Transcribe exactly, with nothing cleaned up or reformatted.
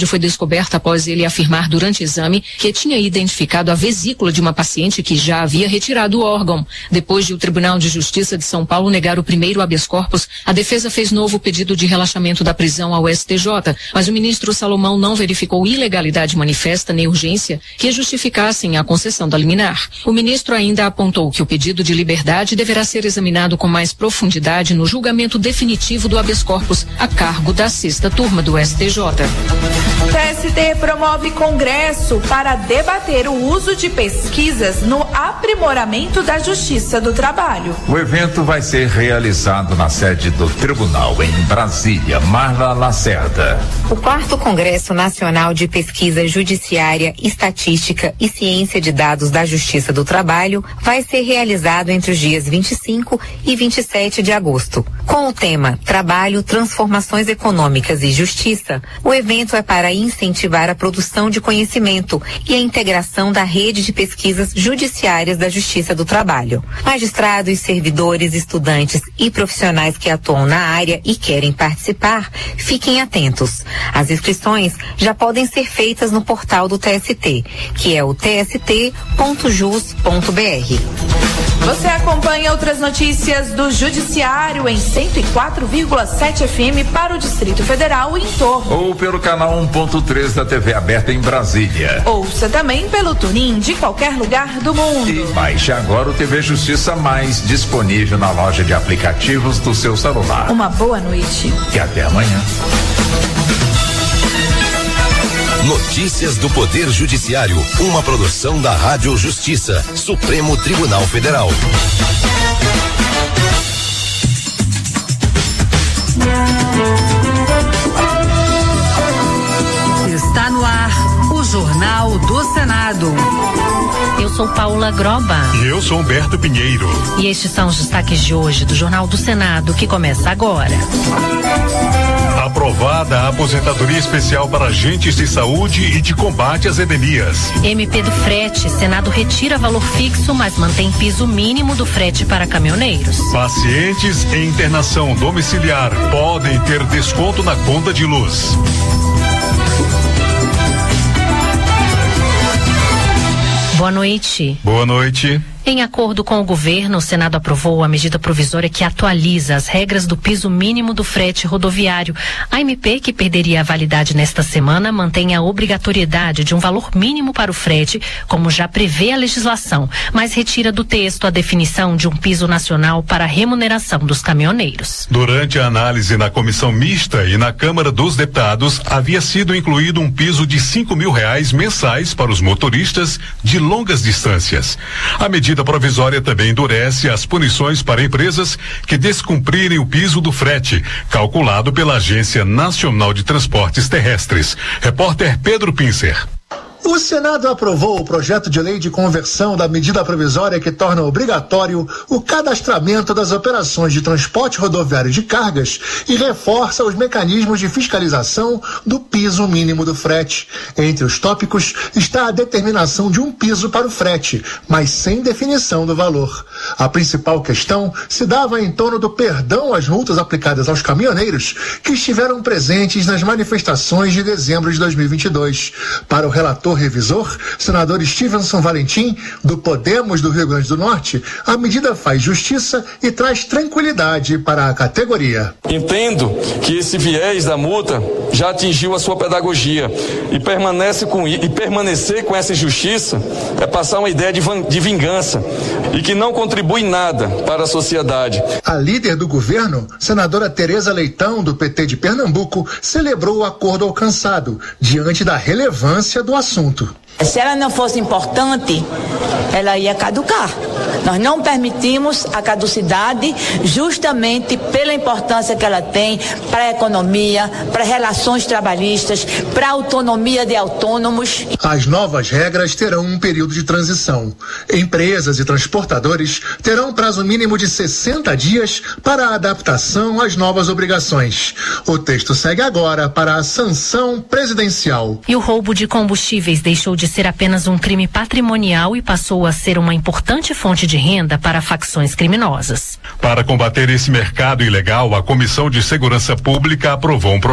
foi descoberta após ele afirmar durante exame que tinha identificado a vesícula de uma paciente que já havia retirado o órgão. Depois de o Tribunal de Justiça de São Paulo negar o primeiro habeas corpus, a defesa fez novo pedido de relaxamento da prisão ao S T J, mas o ministro Salomão não verificou ilegalidade manifesta nem urgência que justificassem a concessão da liminar. O ministro ainda apontou que o pedido de liberdade deverá ser examinado com mais profundidade no julgamento definitivo do habeas corpus a cargo da sexta turma do S T J. T S T promove congresso para debater o uso de pesquisas no aprimoramento da Justiça do Trabalho. O evento vai ser realizado na sede do Tribunal em Brasília. Marla Lacerda. O quarto Congresso Nacional de Pesquisa Judiciária, Estatística e Ciência de Dados da Justiça do Trabalho vai ser realizado entre os dias vinte e cinco e vinte e sete de agosto. Com o tema Trabalho, Transformações Econômicas e Justiça, o evento é para incentivar a produção de conhecimento e a integração da rede de pesquisas judiciárias da Justiça do Trabalho. Magistrados, servidores, estudantes e profissionais que atuam na área e querem participar, fiquem atentos. As inscrições já podem ser feitas no portal do T S T, que é o t s t ponto jus ponto b r. Você acompanha outras notícias do Judiciário em cento e quatro vírgula sete F M para o Distrito Federal e em torno. Ou pelo canal um ponto três da T V aberta em Brasília. Ouça também pelo TuneIn de qualquer lugar do mundo. E baixe agora o T V Justiça Mais, disponível na loja de aplicativos do seu celular. Uma boa noite. E até amanhã. Notícias do Poder Judiciário, uma produção da Rádio Justiça, Supremo Tribunal Federal. Está no ar o Jornal do Senado. Eu sou Paula Groba. E eu sou Humberto Pinheiro. E estes são os destaques de hoje do Jornal do Senado, que começa agora. Aprovada a aposentadoria especial para agentes de saúde e de combate às endemias. M P do frete, Senado retira valor fixo, mas mantém piso mínimo do frete para caminhoneiros. Pacientes em internação domiciliar podem ter desconto na conta de luz. Boa noite. Boa noite. Em acordo com o governo, o Senado aprovou a medida provisória que atualiza as regras do piso mínimo do frete rodoviário. A M P, que perderia a validade nesta semana, mantém a obrigatoriedade de um valor mínimo para o frete, como já prevê a legislação, mas retira do texto a definição de um piso nacional para a remuneração dos caminhoneiros. Durante a análise na comissão mista e na Câmara dos Deputados, havia sido incluído um piso de cinco mil reais mensais para os motoristas de longas distâncias. A medida A medida provisória também endurece as punições para empresas que descumprirem o piso do frete, calculado pela Agência Nacional de Transportes Terrestres. Repórter Pedro Pincer. O Senado aprovou o projeto de lei de conversão da medida provisória que torna obrigatório o cadastramento das operações de transporte rodoviário de cargas e reforça os mecanismos de fiscalização do piso mínimo do frete. Entre os tópicos está a determinação de um piso para o frete, mas sem definição do valor. A principal questão se dava em torno do perdão às multas aplicadas aos caminhoneiros que estiveram presentes nas manifestações de dezembro de dois mil e vinte e dois. Para o relator revisor, senador Stevenson Valentim, do Podemos do Rio Grande do Norte, a medida faz justiça e traz tranquilidade para a categoria. Entendo que esse viés da multa já atingiu a sua pedagogia e, permanece com, e permanecer com essa injustiça é passar uma ideia de, de vingança e que não contribui em nada para a sociedade. A líder do governo, senadora Tereza Leitão, do P T de Pernambuco, celebrou o acordo alcançado diante da relevância do assunto. Se ela não fosse importante, ela ia caducar. Nós não permitimos a caducidade justamente pela importância que ela tem para a economia, para relações trabalhistas, para a autonomia de autônomos. As novas regras terão um período de transição. Empresas e transportadores terão um prazo mínimo de sessenta dias para a adaptação às novas obrigações. O texto segue agora para a sanção presidencial. E o roubo de combustíveis deixou de ser apenas um crime patrimonial e passou a ser uma importante fonte de renda para facções criminosas. Para combater esse mercado ilegal, a Comissão de Segurança Pública aprovou um